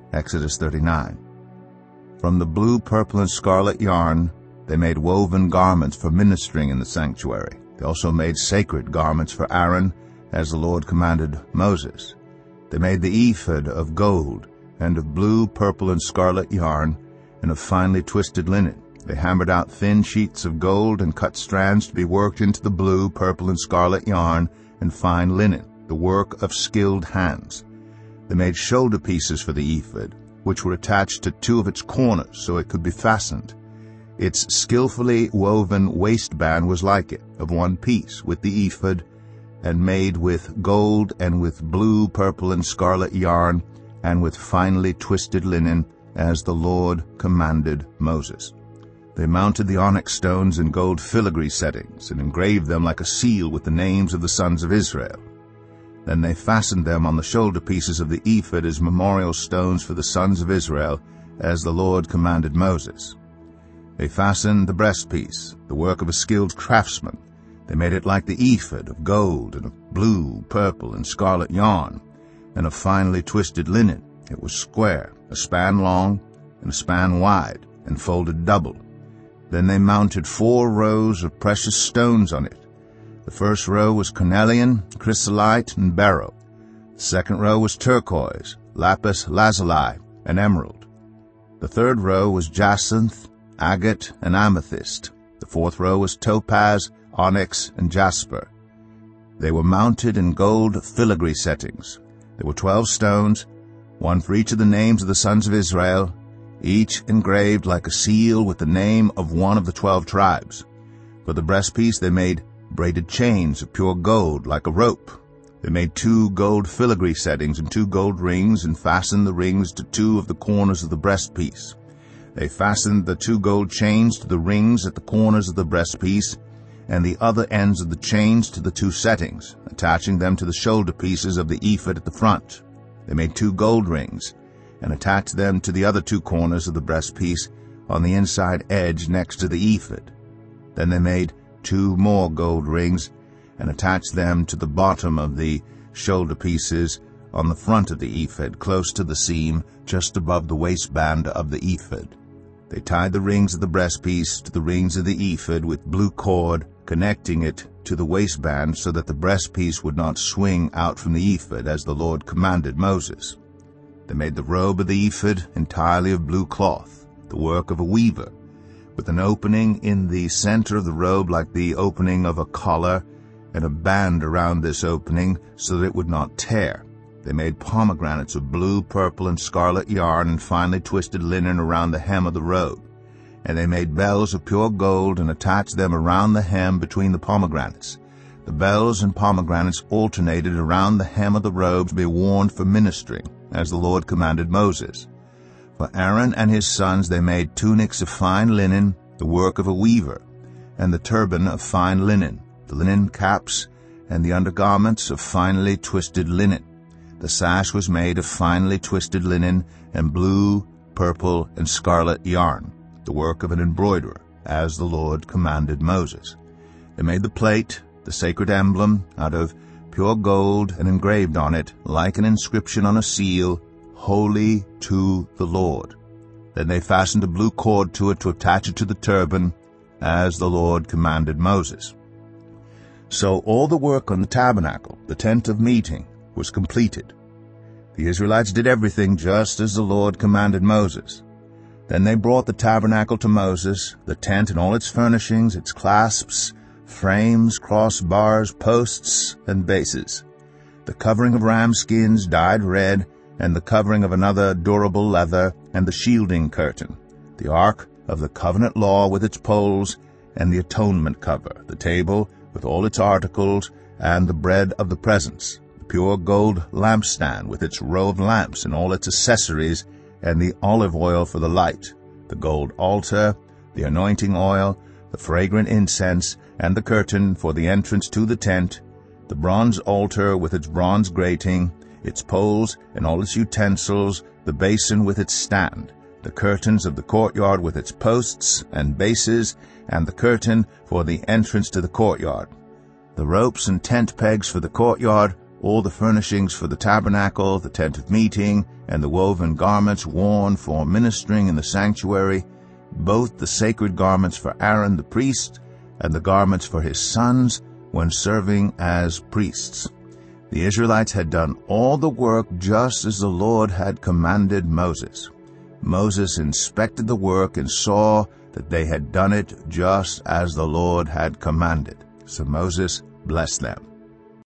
Exodus 39. From the blue, purple, and scarlet yarn, they made woven garments for ministering in the sanctuary. They also made sacred garments for Aaron, as the Lord commanded Moses. They made the ephod of gold, and of blue, purple, and scarlet yarn, and of finely twisted linen. They hammered out thin sheets of gold and cut strands to be worked into the blue, purple, and scarlet yarn and fine linen, the work of skilled hands. They made shoulder pieces for the ephod, which were attached to two of its corners so it could be fastened. Its skillfully woven waistband was like it, of one piece, with the ephod, and made with gold and with blue, purple, and scarlet yarn, and with finely twisted linen, as the Lord commanded Moses. They mounted the onyx stones in gold filigree settings, and engraved them like a seal with the names of the sons of Israel. Then they fastened them on the shoulder pieces of the ephod as memorial stones for the sons of Israel, as the Lord commanded Moses. They fastened the breastpiece, the work of a skilled craftsman. They made it like the ephod, of gold and of blue, purple, and scarlet yarn, and of finely twisted linen. It was square, a span long and a span wide, and folded double. Then they mounted 4 rows of precious stones on it. The first row was cornelian, chrysolite, and beryl. The second row was turquoise, lapis lazuli, and emerald. The third row was jacinth, agate, and amethyst. The fourth row was topaz, onyx, and jasper. They were mounted in gold filigree settings. There were 12 stones, one for each of the names of the sons of Israel, each engraved like a seal with the name of one of the 12 tribes. For the breastpiece they made braided chains of pure gold like a rope. They made 2 gold filigree settings and 2 gold rings, and fastened the rings to 2 of the corners of the breastpiece. They fastened the 2 gold chains to the rings at the corners of the breastpiece, and the other ends of the chains to the 2 settings, attaching them to the shoulder pieces of the ephod at the front. They made 2 gold rings, and attached them to the other 2 corners of the breastpiece on the inside edge next to the ephod. Then they made 2 more gold rings, and attached them to the bottom of the shoulder pieces on the front of the ephod, close to the seam, just above the waistband of the ephod. They tied the rings of the breastpiece to the rings of the ephod with blue cord, connecting it to the waistband so that the breastpiece would not swing out from the ephod, as the Lord commanded Moses. They made the robe of the ephod entirely of blue cloth, the work of a weaver, with an opening in the center of the robe like the opening of a collar, and a band around this opening so that it would not tear. They made pomegranates of blue, purple, and scarlet yarn and finely twisted linen around the hem of the robe. And they made bells of pure gold and attached them around the hem between the pomegranates. The bells and pomegranates alternated around the hem of the robe to be worn for ministering, as the Lord commanded Moses. For Aaron and his sons they made tunics of fine linen, the work of a weaver, and the turban of fine linen, the linen caps, and the undergarments of finely twisted linen. The sash was made of finely twisted linen and blue, purple, and scarlet yarn, the work of an embroiderer, as the Lord commanded Moses. They made the plate, the sacred emblem, out of pure gold, and engraved on it, like an inscription on a seal, "Holy to the Lord." Then they fastened a blue cord to it to attach it to the turban, as the Lord commanded Moses. So all the work on the tabernacle, the tent of meeting, was completed. The Israelites did everything just as the Lord commanded Moses. Then they brought the tabernacle to Moses, the tent and all its furnishings, its clasps, frames, crossbars, posts, and bases, the covering of ram skins dyed red, and the covering of another durable leather, and the shielding curtain, the ark of the covenant law with its poles, and the atonement cover, the table with all its articles, and the bread of the presence, the pure gold lampstand with its row of lamps and all its accessories, and the olive oil for the light, the gold altar, the anointing oil, the fragrant incense, and the curtain for the entrance to the tent, the bronze altar with its bronze grating, its poles and all its utensils, the basin with its stand, the curtains of the courtyard with its posts and bases, and the curtain for the entrance to the courtyard, the ropes and tent pegs for the courtyard, all the furnishings for the tabernacle, the tent of meeting, and the woven garments worn for ministering in the sanctuary, both the sacred garments for Aaron the priest and the garments for his sons when serving as priests. The Israelites had done all the work just as the Lord had commanded Moses. Moses inspected the work and saw that they had done it just as the Lord had commanded. So Moses blessed them.